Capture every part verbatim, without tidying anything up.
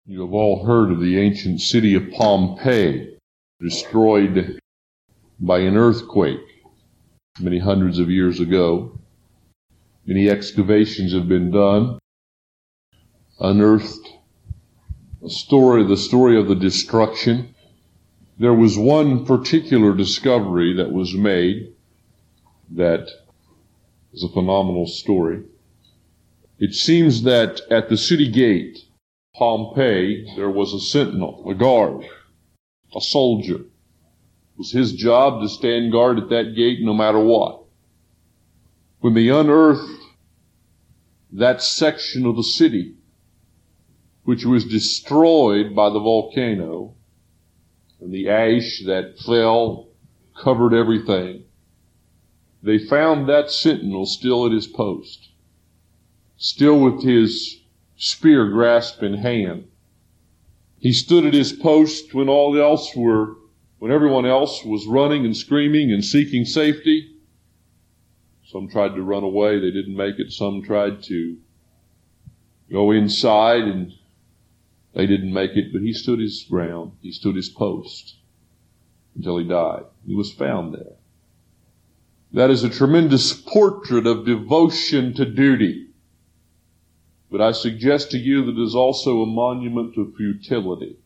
You have all heard of the ancient city of Pompeii, destroyed by an earthquake many hundreds of years ago. Many excavations have been done, unearthed a story, the story of the destruction. There was one particular discovery that was made that is a phenomenal story. It seems that at the city gate, Pompeii, there was a sentinel, a guard, a soldier. It was his job to stand guard at that gate no matter what. When they unearthed that section of the city, which was destroyed by the volcano, and the ash that fell covered everything, they found that sentinel still at his post, still with his spear grasped in hand. He stood at his post when all else were, when everyone else was running and screaming and seeking safety. Some tried to run away, they didn't make it. Some tried to go inside and they didn't make it, but he stood his ground. He stood his post until he died. He was found there. That is a tremendous portrait of devotion to duty. But I suggest to you that it is also a monument of futility.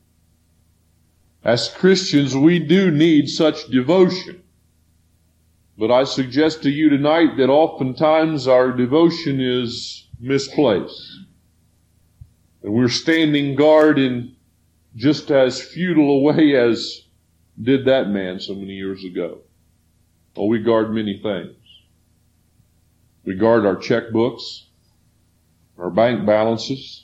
As Christians, we do need such devotion. But I suggest to you tonight that oftentimes our devotion is misplaced. And we're standing guard in just as futile a way as did that man so many years ago. Oh, we guard many things. We guard our checkbooks, our bank balances,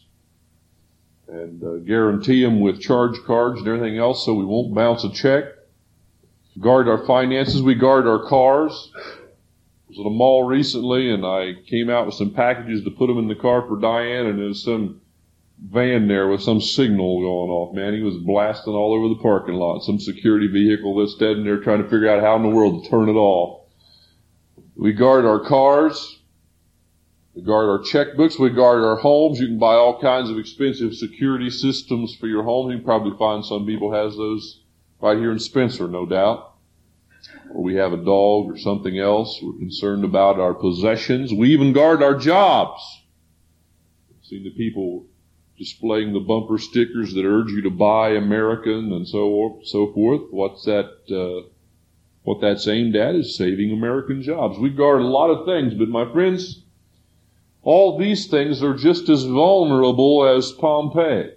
and uh, guarantee them with charge cards and everything else so we won't bounce a check. Guard our finances. We guard our cars. I was at a mall recently and I came out with some packages to put them in the car for Diane, and there was some van there with some signal going off. Man, he was blasting all over the parking lot. Some security vehicle that's standing there trying to figure out how in the world to turn it off. We guard our cars. We guard our checkbooks. We guard our homes. You can buy all kinds of expensive security systems for your home. You can probably find some people has those right here in Spencer, no doubt. Or we have a dog or something else. We're concerned about our possessions. We even guard our jobs. I've seen the people displaying the bumper stickers that urge you to buy American and so so forth. What's that? Uh, what that's aimed at is saving American jobs. We guard a lot of things, but my friends, all these things are just as vulnerable as Pompeii.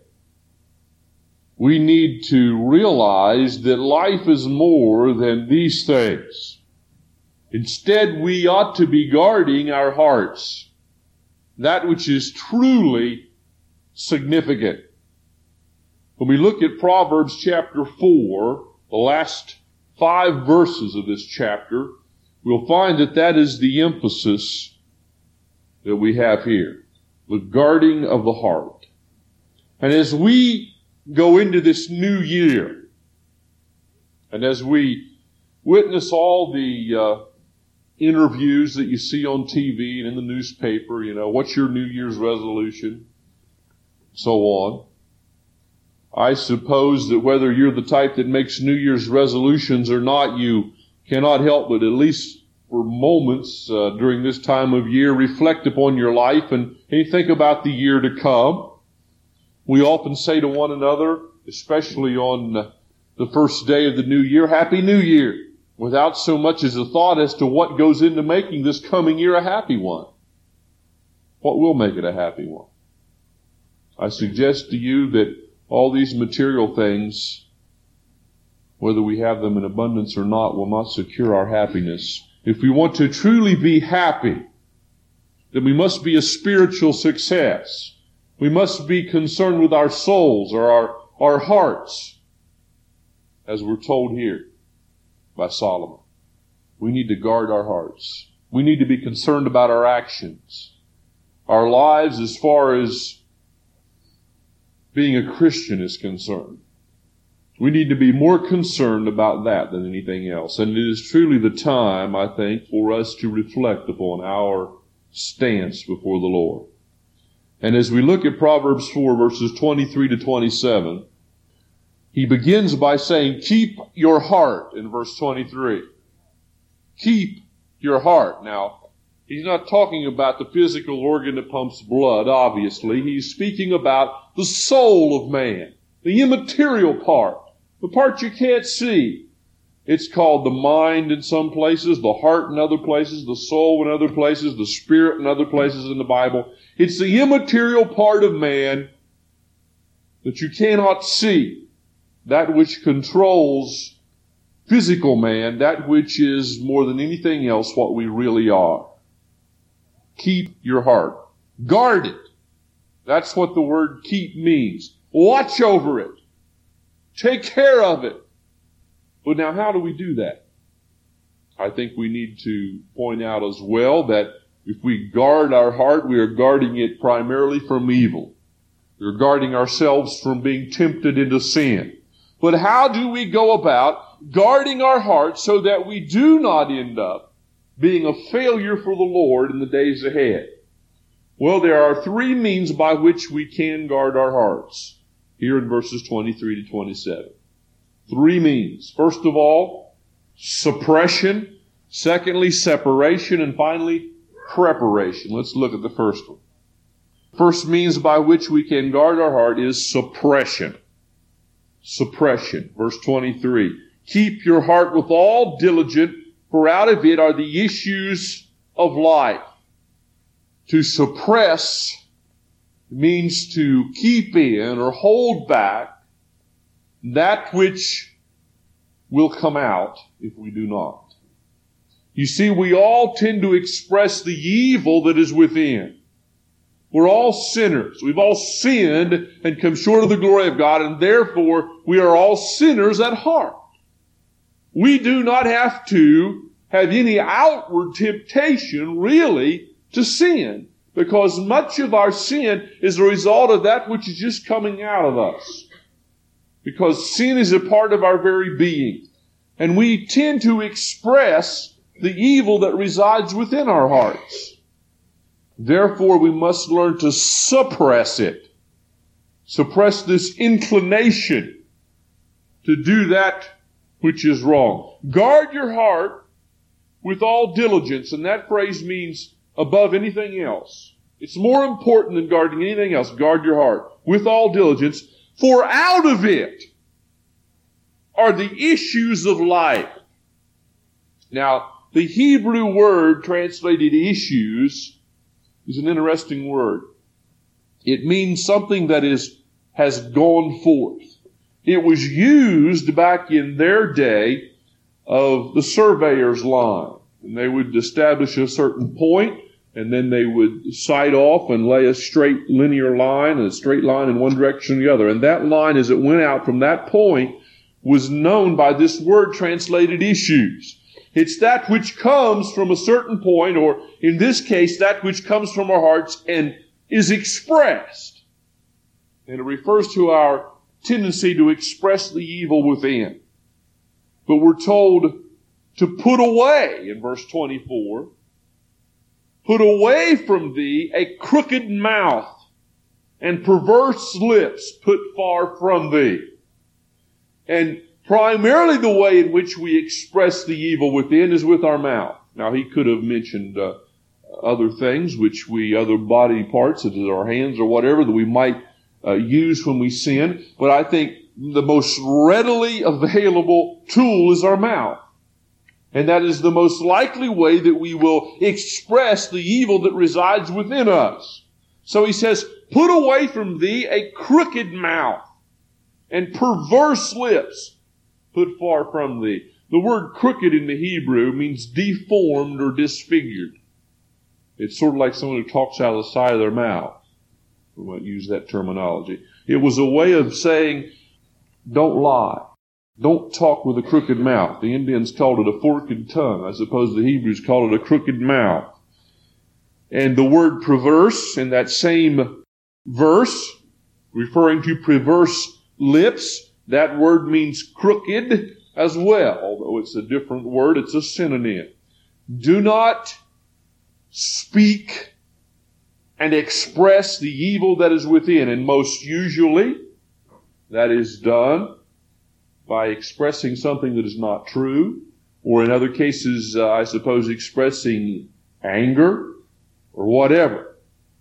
We need to realize that life is more than these things. Instead, we ought to be guarding our hearts, that which is truly significant. When we look at Proverbs chapter four, the last five verses of this chapter, we'll find that that is the emphasis that we have here, the guarding of the heart. And as we go into this new year, and as we witness all the uh, interviews that you see on T V and in the newspaper, you know, what's your New Year's resolution? So on. I suppose that whether you're the type that makes New Year's resolutions or not, you cannot help but at least for moments uh, during this time of year reflect upon your life and, and think about the year to come. We often say to one another, especially on the first day of the new year, Happy New Year, without so much as a thought as to what goes into making this coming year a happy one. What will make it a happy one? I suggest to you that all these material things, whether we have them in abundance or not, will not secure our happiness. If we want to truly be happy, then we must be a spiritual success. We must be concerned with our souls or our, our hearts, as we're told here by Solomon. We need to guard our hearts. We need to be concerned about our actions, our lives as far as being a Christian is concerned. We need to be more concerned about that than anything else. And it is truly the time, I think, for us to reflect upon our stance before the Lord. And as we look at Proverbs four, verses twenty-three to twenty-seven, he begins by saying, keep your heart in verse twenty-three. Keep your heart. Now, he's not talking about the physical organ that pumps blood, obviously. He's speaking about the soul of man, the immaterial part, the part you can't see. It's called the mind in some places, the heart in other places, the soul in other places, the spirit in other places in the Bible. It's the immaterial part of man that you cannot see, that which controls physical man, that which is more than anything else what we really are. Keep your heart. Guard it. That's what the word keep means. Watch over it. Take care of it. But now how do we do that? I think we need to point out as well that if we guard our heart, we are guarding it primarily from evil. We're guarding ourselves from being tempted into sin. But how do we go about guarding our hearts so that we do not end up being a failure for the Lord in the days ahead? Well, there are three means by which we can guard our hearts here in verses twenty-three to twenty-seven. Three means. First of all, suppression. Secondly, separation. And finally, preparation. Let's look at the first one. First means by which we can guard our heart is suppression. Suppression. Verse twenty-three. Keep your heart with all diligence, for out of it are the issues of life. To suppress means to keep in or hold back that which will come out if we do not. You see, we all tend to express the evil that is within. We're all sinners. We've all sinned and come short of the glory of God, and therefore we are all sinners at heart. We do not have to have any outward temptation, really, to sin, because much of our sin is a result of that which is just coming out of us. Because sin is a part of our very being. And we tend to express the evil that resides within our hearts. Therefore, we must learn to suppress it. Suppress this inclination to do that which is wrong. Guard your heart with all diligence. And that phrase means above anything else. It's more important than guarding anything else. Guard your heart with all diligence. For out of it are the issues of life. Now, the Hebrew word translated issues is an interesting word. It means something that is has gone forth. It was used back in their day of the surveyor's line. And they would establish a certain point, and then they would sight off and lay a straight linear line, and a straight line in one direction or the other. And that line, as it went out from that point, was known by this word translated issues. It's that which comes from a certain point, or in this case, that which comes from our hearts and is expressed. And it refers to our tendency to express the evil within. But we're told to put away, in verse twenty-four, put away from thee a crooked mouth and perverse lips put far from thee. And primarily the way in which we express the evil within is with our mouth. Now, he could have mentioned uh, other things, which we, other body parts, such as our hands or whatever, that we might uh, use when we sin. But I think the most readily available tool is our mouth. And that is the most likely way that we will express the evil that resides within us. So he says, put away from thee a crooked mouth and perverse lips put far from thee. The word crooked in the Hebrew means deformed or disfigured. It's sort of like someone who talks out of the side of their mouth. We might use that terminology. It was a way of saying, don't lie. Don't talk with a crooked mouth. The Indians called it a forked tongue. I suppose the Hebrews called it a crooked mouth. And the word perverse in that same verse, referring to perverse lips, that word means crooked as well. Although it's a different word, it's a synonym. Do not speak and express the evil that is within. And most usually, that is done by expressing something that is not true, or in other cases, uh, I suppose, expressing anger or whatever.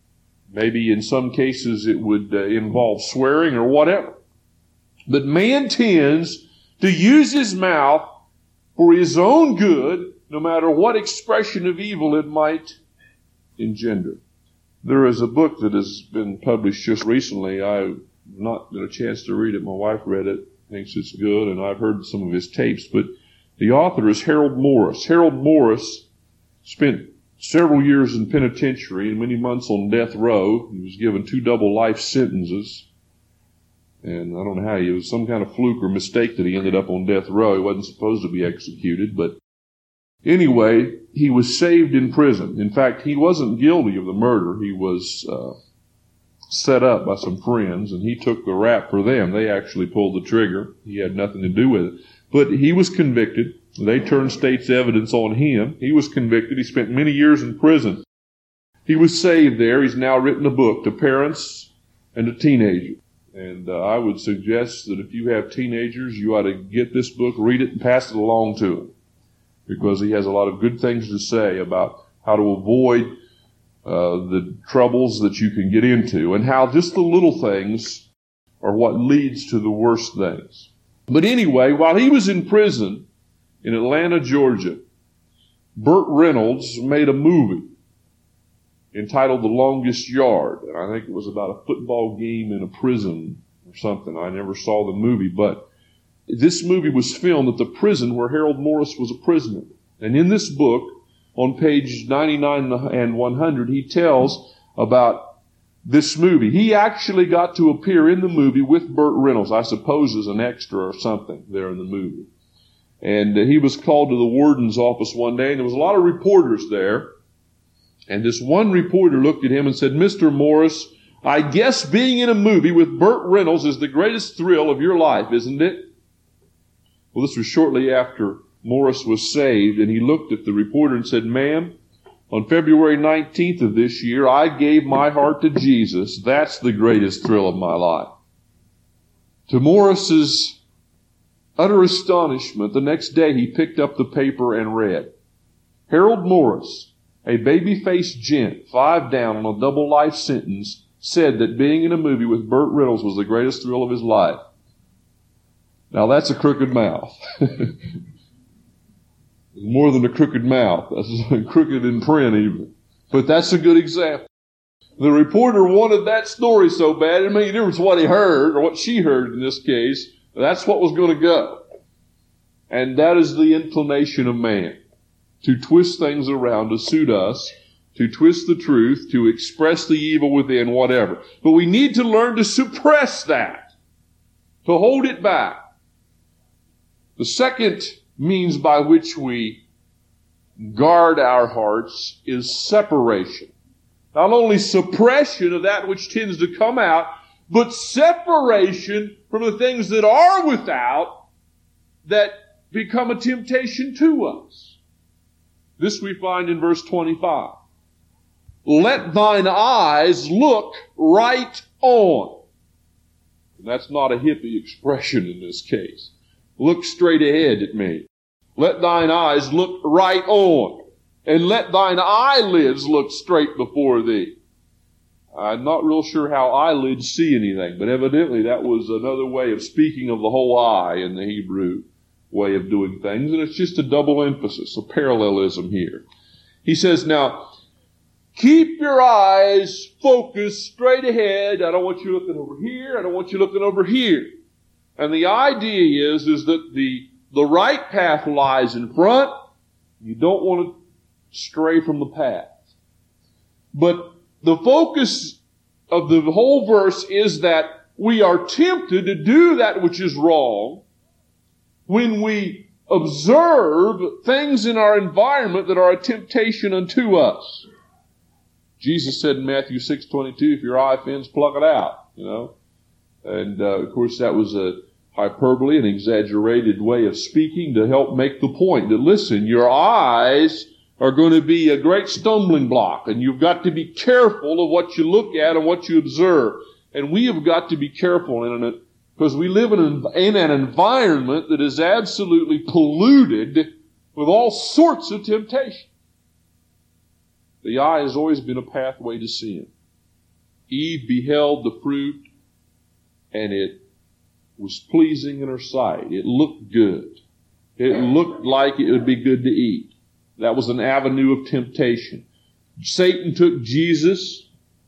Maybe in some cases it would uh, involve swearing or whatever. But man tends to use his mouth for his own good, no matter what expression of evil it might engender. There is a book that has been published just recently. I've not got a chance to read it. My wife read it, thinks it's good, and I've heard some of his tapes. But the author is Harold Morris. Harold Morris spent several years in penitentiary and many months on death row. He was given two double life sentences. And I don't know how, it was some kind of fluke or mistake that he ended up on death row. He wasn't supposed to be executed, but anyway, he was saved in prison. In fact, he wasn't guilty of the murder. He was uh, set up by some friends, and he took the rap for them. They actually pulled the trigger. He had nothing to do with it. But he was convicted. They turned state's evidence on him. He was convicted. He spent many years in prison. He was saved there. He's now written a book to parents and to teenagers. And uh, I would suggest that if you have teenagers, you ought to get this book, read it, and pass it along to them, because he has a lot of good things to say about how to avoid uh, the troubles that you can get into, and how just the little things are what leads to the worst things. But anyway, while he was in prison in Atlanta, Georgia, Burt Reynolds made a movie entitled The Longest Yard. And I think it was about a football game in a prison or something. I never saw the movie, but this movie was filmed at the prison where Harold Morris was a prisoner. And in this book, on page ninety-nine and one hundred, he tells about this movie. He actually got to appear in the movie with Burt Reynolds, I suppose as an extra or something there in the movie. And he was called to the warden's office one day, and there was a lot of reporters there. And this one reporter looked at him and said, "Mister Morris, I guess being in a movie with Burt Reynolds is the greatest thrill of your life, isn't it?" Well, this was shortly after Morris was saved, and he looked at the reporter and said, "Ma'am, on February nineteenth of this year, I gave my heart to Jesus. That's the greatest thrill of my life." To Morris's utter astonishment, the next day he picked up the paper and read, "Harold Morris, a baby-faced gent, five down on a double life sentence, said that being in a movie with Burt Reynolds was the greatest thrill of his life." Now that's a crooked mouth. More than a crooked mouth. That's crooked in print even. But that's a good example. The reporter wanted that story so bad, it made a difference what he heard, or what she heard in this case. That's what was going to go. And that is the inclination of man, to twist things around to suit us, to twist the truth, to express the evil within, whatever. But we need to learn to suppress that, to hold it back. The second means by which we guard our hearts is separation. Not only suppression of that which tends to come out, but separation from the things that are without that become a temptation to us. This we find in verse twenty-five. "Let thine eyes look right on." And that's not a hippie expression in this case. Look straight ahead at me. Let thine eyes look right on, and let thine eyelids look straight before thee. I'm not real sure how eyelids see anything, but evidently that was another way of speaking of the whole eye in the Hebrew way of doing things, and it's just a double emphasis, a parallelism here. He says, now, keep your eyes focused straight ahead. I don't want you looking over here. I don't want you looking over here. And the idea is, is that the, the right path lies in front. You don't want to stray from the path. But the focus of the whole verse is that we are tempted to do that which is wrong when we observe things in our environment that are a temptation unto us. Jesus said in Matthew six twenty-two, if your eye offends, pluck it out, you know. And, uh, of course, that was a hyperbole, an exaggerated way of speaking to help make the point that, listen, your eyes are going to be a great stumbling block, and you've got to be careful of what you look at and what you observe. And we have got to be careful in it because we live in an, in an environment that is absolutely polluted with all sorts of temptation. The eye has always been a pathway to sin. Eve beheld the fruit, and it was pleasing in her sight. It looked good. It looked like it would be good to eat. That was an avenue of temptation. Satan took Jesus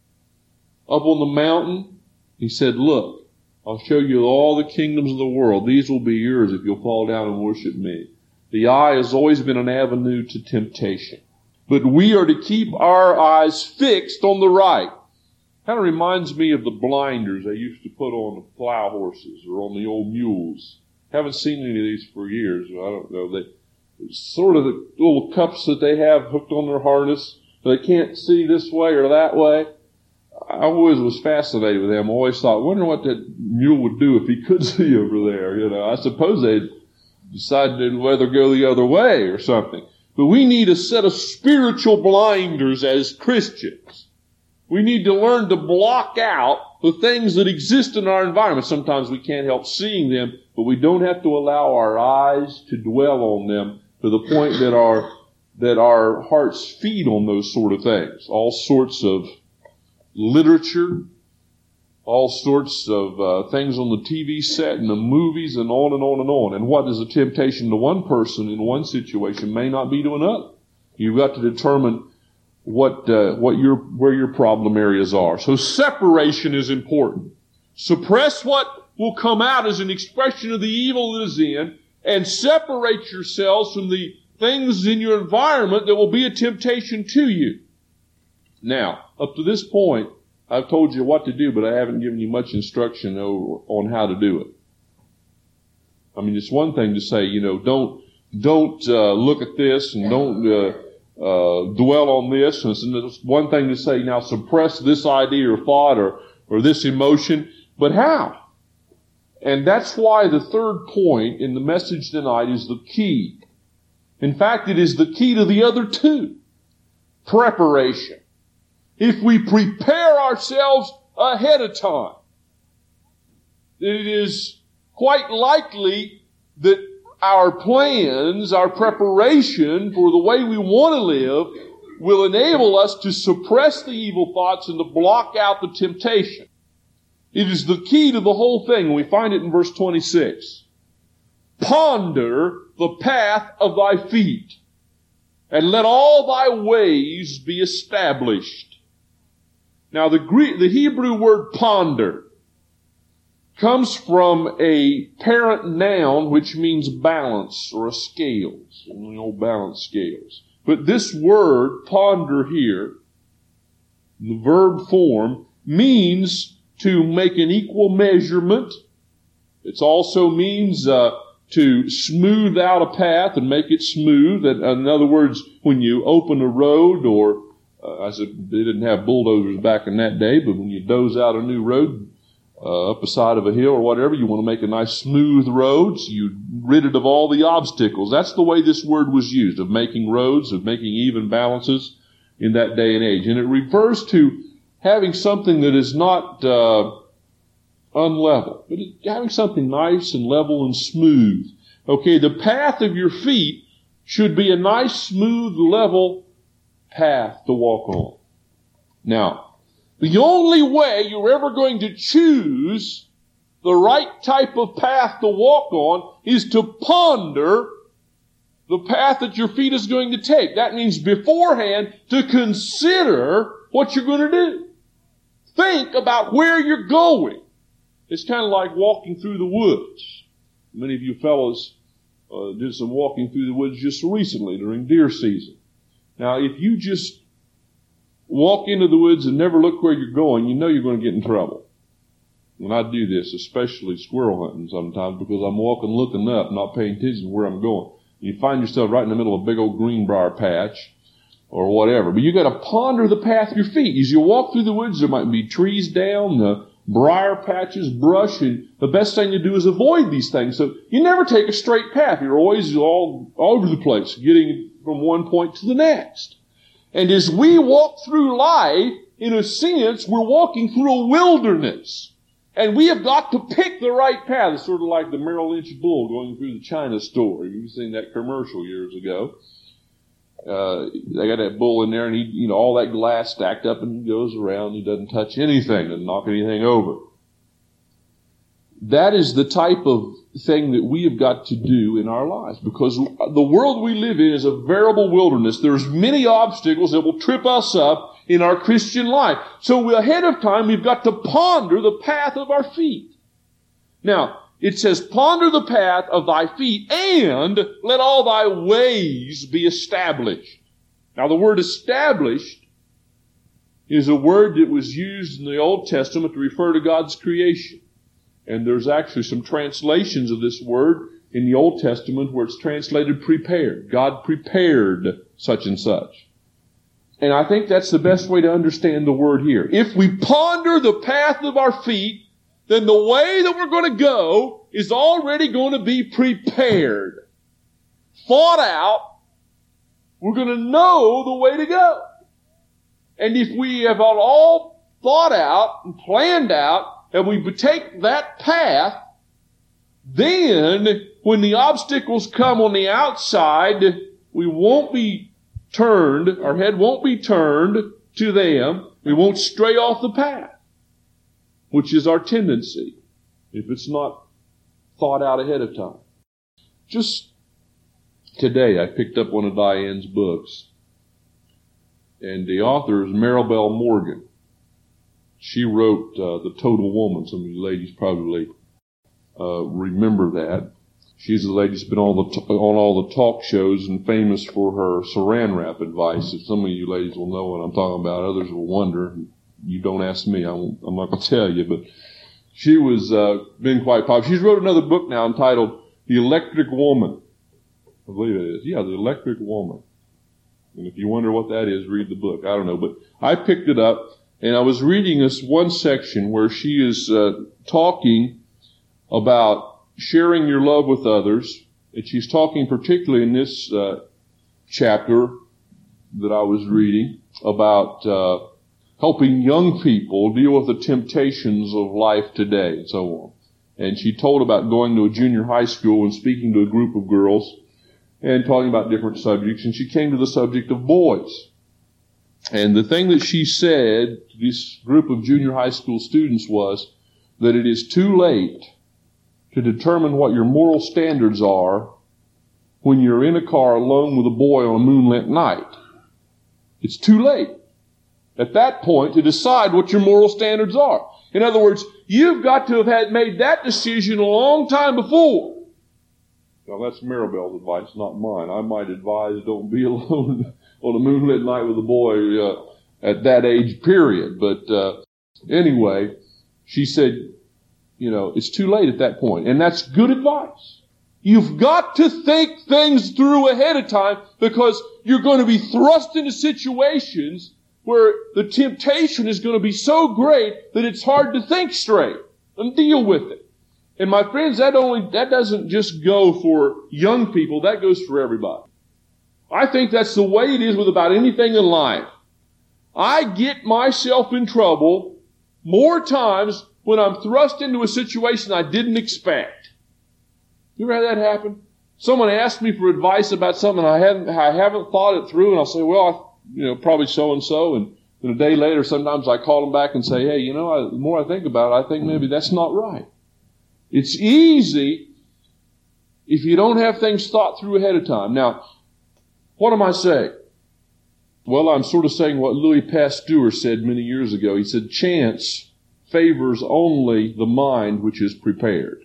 up on the mountain. He said, look, I'll show you all the kingdoms of the world. These will be yours if you'll fall down and worship me. The eye has always been an avenue to temptation. But we are to keep our eyes fixed on the right. Kind of reminds me of the blinders they used to put on the plow horses or on the old mules. Haven't seen any of these for years. I don't know. They sort of the little cups that they have hooked on their harness. They can't see this way or that way. I always was fascinated with them. I always thought, I wonder what that mule would do if he could see over there. You know, I suppose they'd decide to whether go the other way or something. But we need a set of spiritual blinders as Christians. We need to learn to block out the things that exist in our environment. Sometimes we can't help seeing them, but we don't have to allow our eyes to dwell on them to the point that our that our hearts feed on those sort of things. All sorts of literature, all sorts of uh, things on the T V set and the movies and on and on and on. And what is a temptation to one person in one situation may not be to another. You've got to determine what uh, what your where your problem areas are. So separation is important. Suppress what will come out as an expression of the evil that is in, and separate yourselves from the things in your environment that will be a temptation to you. Now, up to this point, I've told you what to do, but I haven't given you much instruction over, on how to do it. I mean, it's one thing to say, you know, don't don't uh, look at this and don't uh, uh, dwell on this. And it's one thing to say, now suppress this idea or thought or or this emotion, but how? And that's why the third point in the message tonight is the key. In fact, it is the key to the other two. Preparation. If we prepare ourselves ahead of time, then it is quite likely that our plans, our preparation for the way we want to live will enable us to suppress the evil thoughts and to block out the temptation. It is the key to the whole thing, and we find it in verse twenty-six. Ponder the path of thy feet, and let all thy ways be established. Now, the Greek, the Hebrew word ponder comes from a parent noun which means balance or a scales, the old balance scales. But this word, ponder here, the verb form, means to make an equal measurement. It also means uh, to smooth out a path and make it smooth. In other words, when you open a road, or uh, I said they didn't have bulldozers back in that day, but when you doze out a new road uh, up the side of a hill or whatever, you want to make a nice smooth road, so you rid it of all the obstacles. That's the way this word was used, of making roads, of making even balances in that day and age. And it refers to having something that is not uh, unlevel, but having something nice and level and smooth. Okay, the path of your feet should be a nice, smooth, level path to walk on. Now, the only way you're ever going to choose the right type of path to walk on is to ponder the path that your feet is going to take. That means beforehand to consider what you're going to do. Think about where you're going. It's kind of like walking through the woods. Many of you fellows uh, did some walking through the woods just recently during deer season. Now, if you just walk into the woods and never look where you're going, you know you're going to get in trouble. And I do this, especially squirrel hunting sometimes, because I'm walking looking up, not paying attention to where I'm going. You find yourself right in the middle of a big old greenbrier patch or whatever. But you got to ponder the path of your feet. As you walk through the woods, there might be trees down, the briar patches, brush, and the best thing to do is avoid these things. So you never take a straight path. You're always all, all over the place, getting from one point to the next. And as we walk through life, in a sense, we're walking through a wilderness. And we have got to pick the right path. It's sort of like the Merrill Lynch bull going through the China store. You've seen that commercial years ago. Uh, they got that bull in there, and he, you know, all that glass stacked up, and he goes around. He doesn't touch anything, doesn't knock anything over. That is the type of thing that we have got to do in our lives, because the world we live in is a veritable wilderness. There's many obstacles that will trip us up in our Christian life. So ahead of time, we've got to ponder the path of our feet. Now, it says, ponder the path of thy feet, and let all thy ways be established. Now, the word established is a word that was used in the Old Testament to refer to God's creation. And there's actually some translations of this word in the Old Testament where it's translated prepared. God prepared such and such. And I think that's the best way to understand the word here. If we ponder the path of our feet, then the way that we're going to go is already going to be prepared, thought out. We're going to know the way to go. And if we have all thought out and planned out, and we take that path, then when the obstacles come on the outside, we won't be turned, our head won't be turned to them. We won't stray off the path, which is our tendency if it's not thought out ahead of time. Just today, I picked up one of Diane's books, and the author is Maribel Morgan. She wrote uh, The Total Woman. Some of you ladies probably uh, remember that. She's the lady who's been on, the t- on all the talk shows and famous for her saran wrap advice. If some of you ladies will know what I'm talking about, others will wonder. You don't ask me. I won't, I'm not going to tell you. But she was uh, been quite popular. She's wrote another book now entitled The Electric Woman. I believe it is. Yeah, The Electric Woman. And if you wonder what that is, read the book. I don't know. But I picked it up. And I was reading this one section where she is uh, talking about sharing your love with others. And she's talking particularly in this uh, chapter that I was reading about uh, helping young people deal with the temptations of life today and so on. And she told about going to a junior high school and speaking to a group of girls and talking about different subjects. And she came to the subject of boys. And the thing that she said to this group of junior high school students was that it is too late to determine what your moral standards are when you're in a car alone with a boy on a moonlit night. It's too late at that point to decide what your moral standards are. In other words, you've got to have had made that decision a long time before. Now that's Maribel's advice, not mine. I might advise don't be alone on a moonlit night with a boy uh, at that age period. But uh, anyway, she said, you know, it's too late at that point. And that's good advice. You've got to think things through ahead of time because you're going to be thrust into situations where the temptation is going to be so great that it's hard to think straight and deal with it. And my friends, that only that doesn't just go for young people, that goes for everybody. I think that's the way it is with about anything in life. I get myself in trouble more times when I'm thrust into a situation I didn't expect. You ever had that happen? Someone asked me for advice about something I hadn't, I haven't thought it through, and I'll say, well, I, you know, probably so and so, and then a day later, sometimes I call them back and say, hey, you know, I, the more I think about it, I think maybe that's not right. It's easy if you don't have things thought through ahead of time. Now, what am I saying? Well, I'm sort of saying what Louis Pasteur said many years ago. He said, chance favors only the mind which is prepared.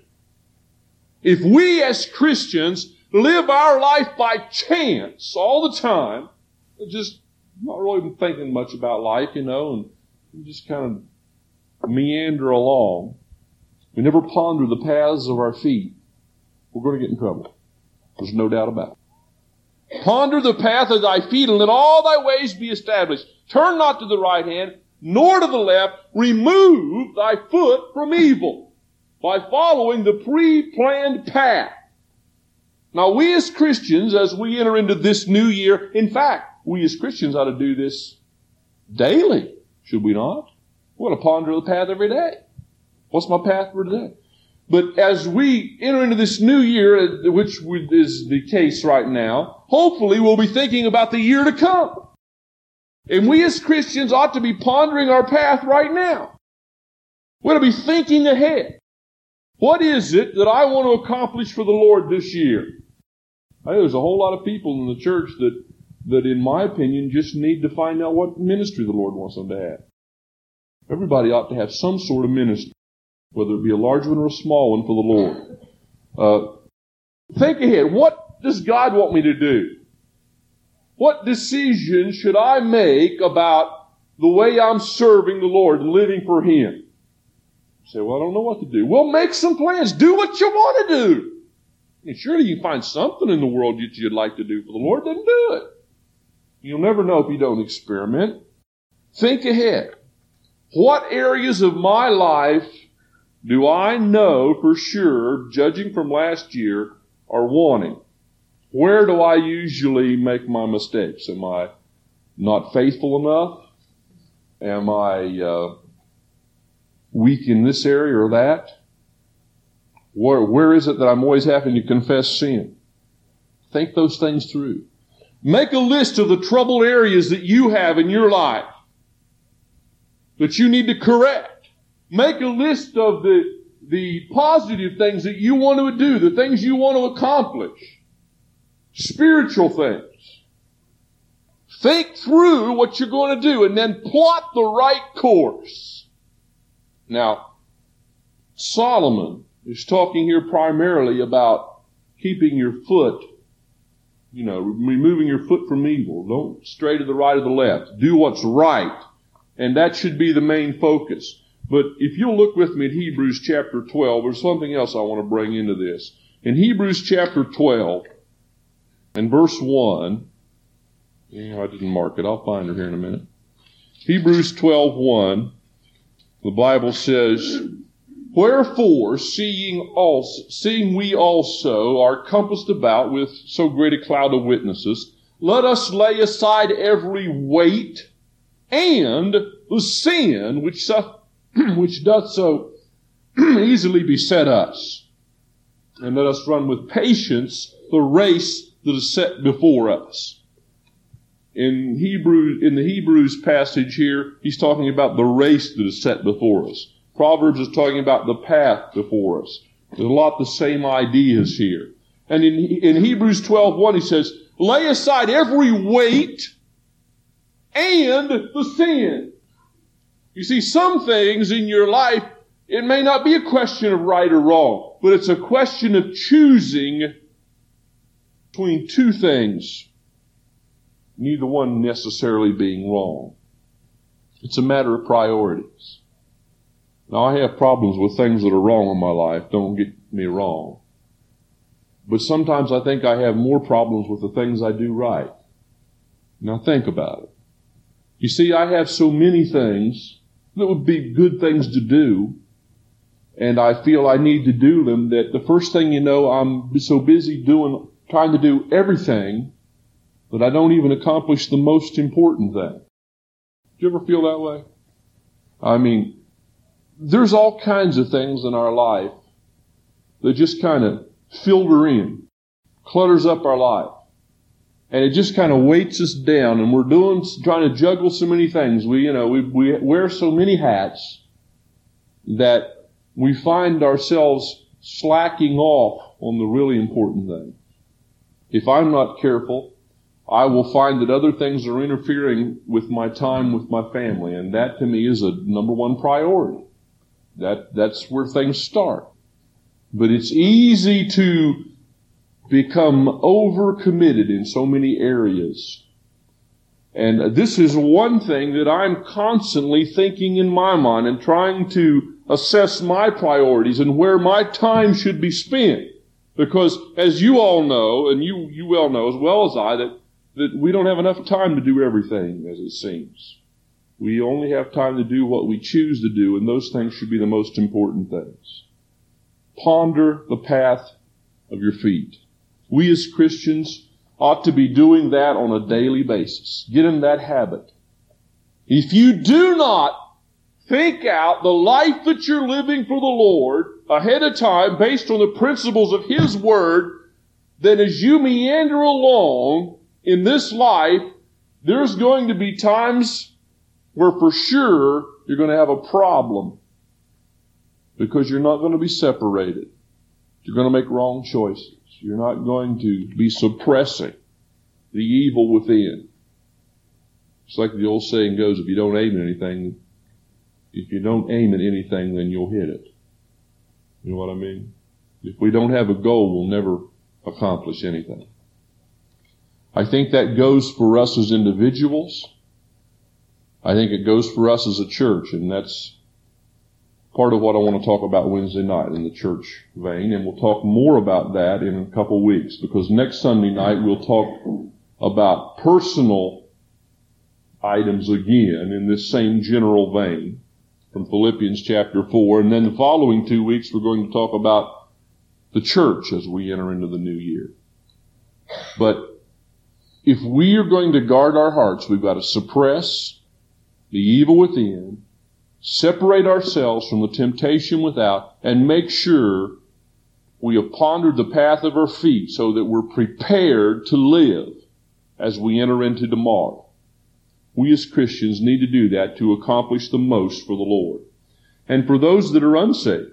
If we as Christians live our life by chance all the time, just not really thinking much about life, you know, and we just kind of meander along, we never ponder the paths of our feet, we're going to get in trouble. There's no doubt about it. Ponder the path of thy feet, and let all thy ways be established. Turn not to the right hand, nor to the left. Remove thy foot from evil by following the pre-planned path. Now, we as Christians, as we enter into this new year, in fact, we as Christians ought to do this daily, should we not? We ought to ponder the path every day. What's my path for today? But as we enter into this new year, which is the case right now, hopefully we'll be thinking about the year to come. And we as Christians ought to be pondering our path right now. We ought to be thinking ahead. What is it that I want to accomplish for the Lord this year? I know there's a whole lot of people in the church that, that in my opinion, just need to find out what ministry the Lord wants them to have. Everybody ought to have some sort of ministry, whether it be a large one or a small one for the Lord. Uh, think ahead. What does God want me to do? What decision should I make about the way I'm serving the Lord and living for Him? You say, well, I don't know what to do. Well, make some plans. Do what you want to do. And surely you find something in the world that you'd like to do for the Lord, then do it. You'll never know if you don't experiment. Think ahead. What areas of my life do I know for sure, judging from last year, are wanting? Where do I usually make my mistakes? Am I not faithful enough? Am I uh, weak in this area or that? Where, where is it that I'm always having to confess sin? Think those things through. Make a list of the troubled areas that you have in your life that you need to correct. Make a list of the, the positive things that you want to do, the things you want to accomplish. Spiritual things. Think through what you're going to do and then plot the right course. Now, Solomon is talking here primarily about keeping your foot, you know, removing your foot from evil. Don't stray to the right or the left. Do what's right. And that should be the main focus. But if you'll look with me at Hebrews chapter twelve, there's something else I want to bring into this. In Hebrews chapter twelve, and verse one, yeah, I didn't mark it. I'll find it here in a minute. Hebrews twelve one, the Bible says, wherefore, seeing also, seeing we also are compassed about with so great a cloud of witnesses, let us lay aside every weight and the sin which, which doth so easily beset us, and let us run with patience the race that is set before us. In Hebrew, in the Hebrews passage here, he's talking about the race that is set before us. Proverbs is talking about the path before us. There's a lot of the same ideas here. And in, in Hebrews twelve one, he says, lay aside every weight and the sin. You see, some things in your life, it may not be a question of right or wrong, but it's a question of choosing between two things, neither one necessarily being wrong. It's a matter of priorities. Now, I have problems with things that are wrong in my life, don't get me wrong. But sometimes I think I have more problems with the things I do right. Now think about it. You see, I have so many things that would be good things to do, and I feel I need to do them, that the first thing you know, I'm so busy doing, trying to do everything that I don't even accomplish the most important thing. Do you ever feel that way? I mean, there's all kinds of things in our life that just kind of filter in, clutters up our life. And it just kind of weights us down, and we're doing, trying to juggle so many things. We, you know, we, we wear so many hats that we find ourselves slacking off on the really important thing. If I'm not careful, I will find that other things are interfering with my time with my family, and that to me is a number one priority. That, that's where things start. But it's easy to become overcommitted in so many areas. And this is one thing that I'm constantly thinking in my mind and trying to assess my priorities and where my time should be spent. Because as you all know, and you, you well know as well as I, that, that we don't have enough time to do everything, as it seems. We only have time to do what we choose to do, and those things should be the most important things. Ponder the path of your feet. We as Christians ought to be doing that on a daily basis. Get in that habit. If you do not think out the life that you're living for the Lord ahead of time based on the principles of His Word, then as you meander along in this life, there's going to be times where for sure you're going to have a problem because you're not going to be separated. You're going to make wrong choices. You're not going to be suppressing the evil within. It's like the old saying goes, if you don't aim at anything, if you don't aim at anything, then you'll hit it. You know what I mean? If we don't have a goal, we'll never accomplish anything. I think that goes for us as individuals. I think it goes for us as a church, and that's part of what I want to talk about Wednesday night in the church vein, and we'll talk more about that in a couple weeks, because next Sunday night we'll talk about personal items again in this same general vein from Philippians chapter four, and then the following two weeks we're going to talk about the church as we enter into the new year. But if we are going to guard our hearts, we've got to suppress the evil within, separate ourselves from the temptation without, and make sure we have pondered the path of our feet so that we're prepared to live as we enter into tomorrow. We as Christians need to do that to accomplish the most for the Lord. And for those that are unsaved,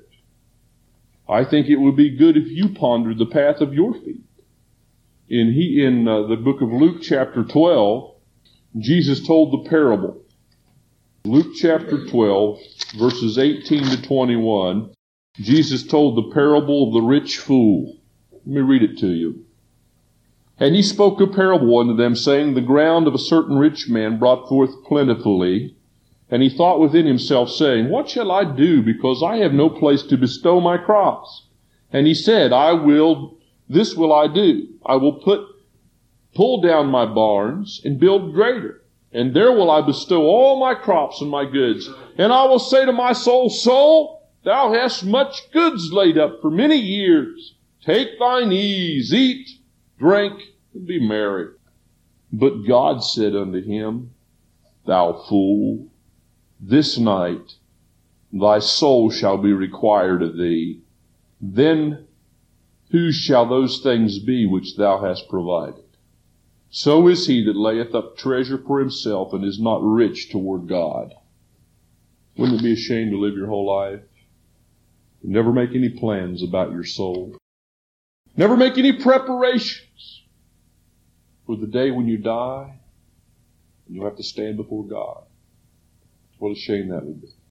I think it would be good if you pondered the path of your feet. In he in uh, the book of Luke chapter twelve, Jesus told the parable. Luke chapter twelve, verses eighteen to twenty-one, Jesus told the parable of the rich fool. Let me read it to you. And he spoke a parable unto them, saying, the ground of a certain rich man brought forth plentifully. And he thought within himself, saying, what shall I do, because I have no place to bestow my crops? And he said, I will, this will I do. I will put, pull down my barns and build greater. And there will I bestow all my crops and my goods. And I will say to my soul, soul, thou hast much goods laid up for many years. Take thine ease, eat, drink, and be merry. But God said unto him, thou fool, this night thy soul shall be required of thee. Then whose shall those things be which thou hast provided? So is he that layeth up treasure for himself and is not rich toward God. Wouldn't it be a shame to live your whole life? Never make any plans about your soul. Never make any preparations for the day when you die and you'll have to stand before God. What a shame that would be.